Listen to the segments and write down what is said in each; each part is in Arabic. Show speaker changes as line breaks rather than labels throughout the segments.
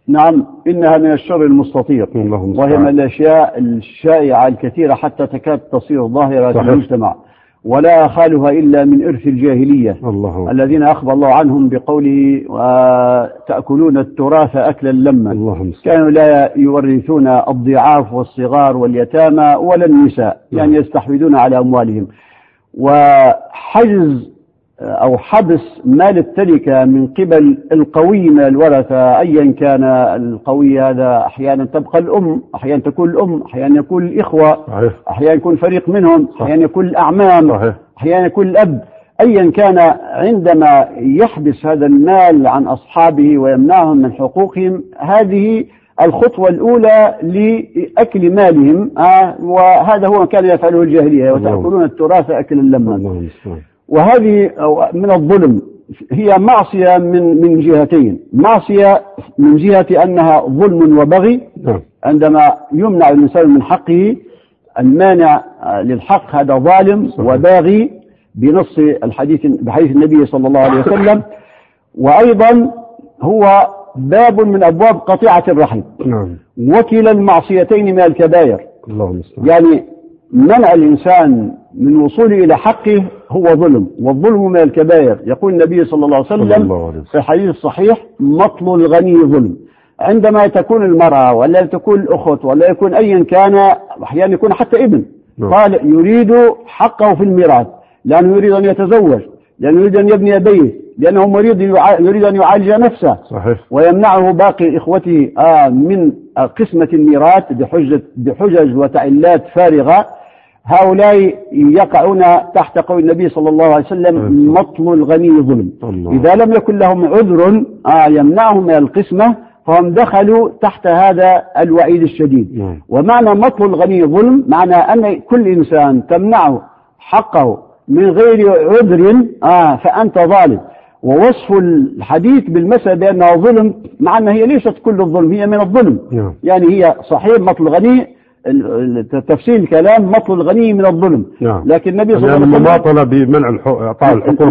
نعم، إنها من الشر المستطير، وهي من الأشياء الشائعة الكثيرة حتى تكاد تصير ظاهرة في المجتمع، ولا خالها إلا من إرث الجاهلية الذين أخبر الله عنهم بقوله تأكلون التراث أكلا لما. كانوا لا يورثون الضعاف والصغار واليتامى ولا النساء، يعني يستحوذون على أموالهم. وحجز أو حبس مال التركة من قبل القوي من الورثة، أيا كان القوي هذا، أحيانا تبقى الأم، أحيانا تكون الأم، أحيانا يكون الإخوة، أحيانا يكون فريق منهم، أحيانا يكون الأعمام، أحيانا يكون الأب، أيا كان. عندما يحبس هذا المال عن أصحابه ويمنعهم من حقوقهم، هذه الخطوة الأولى لأكل مالهم، وهذا هو ما كان يفعله الجاهلية، وتأكلون التراث أكلا لما. وهذه من الظلم، هي معصية من جهتين. معصية من جهة أنها ظلم وبغي، عندما يمنع الإنسان من حقه، المانع للحق هذا ظالم وباغي بنص بحديث النبي صلى الله عليه وسلم. وأيضا هو باب من أبواب قطيعة الرحم، وكلا المعصيتين من الكبائر. يعني منع الإنسان من وصوله إلى حقه هو ظلم، والظلم من الكبائر. يقول النبي صلى الله عليه وسلم في الحديث الصحيح: مطل الغني ظلم. عندما تكون المرأة ولا تكون الأخت ولا يكون أيا كان، أحيانا يكون حتى ابن، قال يريد حقه في الميراث، لأنه يريد أن يتزوج، لأنه يريد أن يبني بيت، لأنه يريد أن يعالج نفسه، ويمنعه باقي إخوته من قسمة الميراث بحجج وتعلات فارغة. هؤلاء يقعون تحت قول النبي صلى الله عليه وسلم: مطل الغني ظلم. إذا لم يكن لهم عذر يمنعهم من القسمة، فهم دخلوا تحت هذا الوعيد الشديد. ومعنى مطل الغني ظلم، معنى أن كل إنسان تمنعه حقه من غير عذر فأنت ظالم. ووصف الحديث بالمسألة بأنها ظلم، مع أنها هي ليست كل الظلم، هي من الظلم. يعني هي صحيح مطل الغني، تفسير الكلام مطل الغني من الظلم، لكن النبي صلى الله عليه وسلم
المماطلة بمنع إعطاء الحقوق،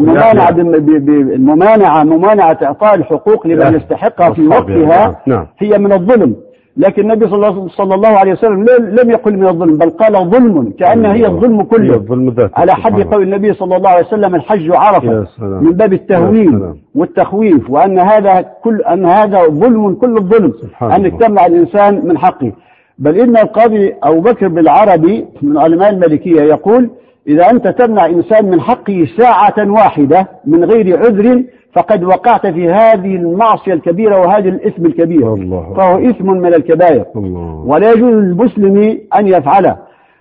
ممانعة إعطاء الحقوق لمن يستحقها في وقتها هي من الظلم. لكن النبي صلى الله عليه وسلم لم يقل من الظلم، بل قال ظلم، كأنها هي الظلم كله، على حد قول النبي صلى الله عليه وسلم: الحج عرفة، من باب التهوين والتخويف، وأن هذا ظلم كل الظلم، أنك تمنع الإنسان من حقه. بل إن القاضي أبو بكر بالعربي من علماء المالكية يقول: إذا أنت تمنع إنسان من حقه ساعة واحدة من غير عذر، فقد وقعت في هذه المعصية الكبيرة وهذه الإثم الكبير، فهو إثم من الكبائر، ولا يجوز للمسلم أن يفعله.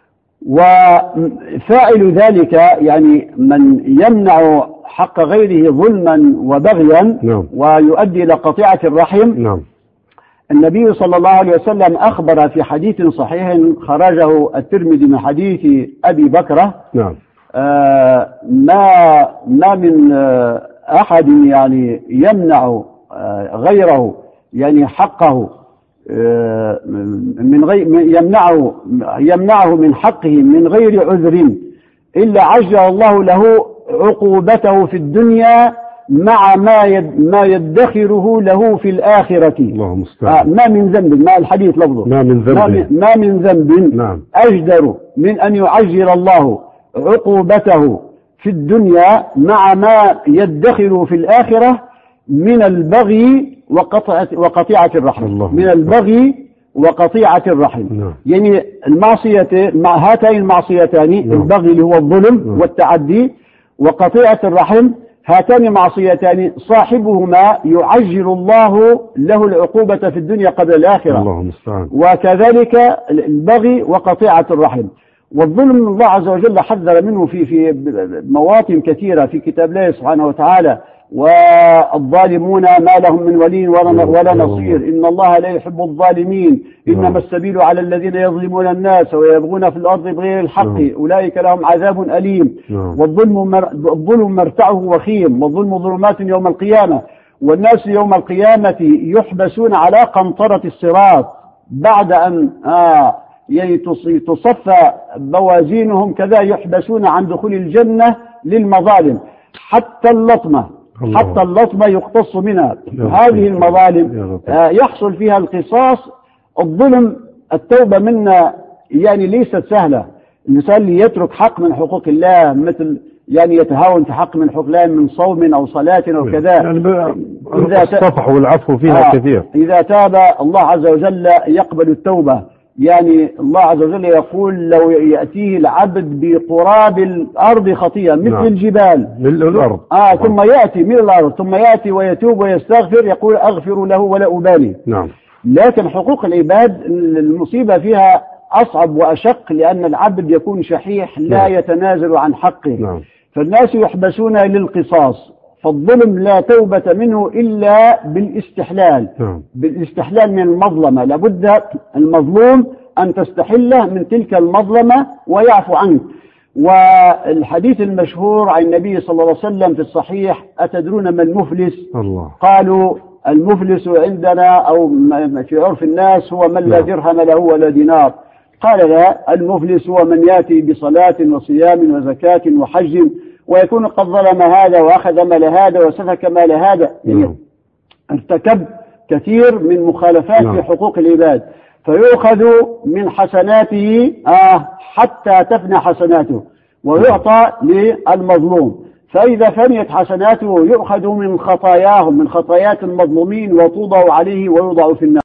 وفاعل ذلك يعني من يمنع حق غيره ظلما وبغيا ويؤدي إلى قطيعة الرحم. النبي صلى الله عليه وسلم أخبر في حديث صحيح خرجه الترمذي من حديث أبي بكرة: ما من أحد يعني يمنع غيره يعني حقه يمنعه من حقه من غير عذر، إلا عجل الله له عقوبته في الدنيا مع ما يدخره له في الآخرة. ما من ذنب، ما الحديث لفظه، ما من ذنب أجدر من أن يعجل الله عقوبته في الدنيا مع ما يدخره في الآخرة من البغي وقطيعة الرحم. من البغي وقطيعة الرحم. يعني هاتين المعصيتان، البغي اللي هو الظلم والتعدي، وقطيعة الرحم، هاتان معصيتان صاحبهما يعجل الله له العقوبة في الدنيا قبل الآخرة. وكذلك البغي وقطيعة الرحم. والظلم الله عز وجل حذر منه في مواطن كثيرة في كتاب الله سبحانه وتعالى: والظالمون ما لهم من ولي ولا نصير، إن الله لا يحب الظالمين، إنما السبيل على الذين يظلمون الناس ويبغون في الأرض بغير الحق، أولئك لهم عذاب أليم. والظلم مرتعه وخيم، والظلم ظلمات يوم القيامة، والناس يوم القيامة يحبسون على قنطرة الصراط بعد أن يعني تصفى بوازينهم، كذا يحبسون عن دخول الجنة للمظالم، حتى اللطمة حتى اللطمة يقتص منها. هذه المظالم يحصل فيها القصاص. الظلم التوبة منا يعني ليست سهلة. الإنسان اللي يترك حق من حقوق الله، مثل يعني يتهاون في حق من حقوق الله من صوم أو صلاة أو كذا،
يعني الصفح والعفو فيها كثير.
إذا تاب الله عز وجل يقبل التوبة. يعني الله عز وجل يقول لو يأتيه العبد بقراب الأرض خطيئة مثل الجبال
ملء الأرض
ثم يأتي من الأرض ثم يأتي ويتوب ويستغفر يقول أغفر له ولا أبالي. لكن حقوق العباد المصيبة فيها أصعب وأشق، لأن العبد يكون شحيح لا يتنازل عن حقه. فالناس يحبسون للقصاص، فالظلم لا توبة منه إلا بالاستحلال. بالاستحلال من المظلمة، لابد المظلوم أن تستحله من تلك المظلمة ويعفو عنك. والحديث المشهور عن النبي صلى الله عليه وسلم في الصحيح: أتدرون ما المفلس؟ قالوا: المفلس عندنا أو في عرف الناس هو من لا درهم له ولا دينار. قال: لا، المفلس هو من يأتي بصلاة وصيام وزكاة وحج ويكون قد ظلم هذا وأخذ مال هذا وسفك مال هذا، ارتكب كثير من مخالفات في حقوق العباد، فيؤخذ من حسناته حتى تفنى حسناته ويعطى للمظلوم. فإذا فنيت حسناته يؤخذ من خطاياهم، من خطايات المظلومين، وتوضع عليه ويوضع في النار.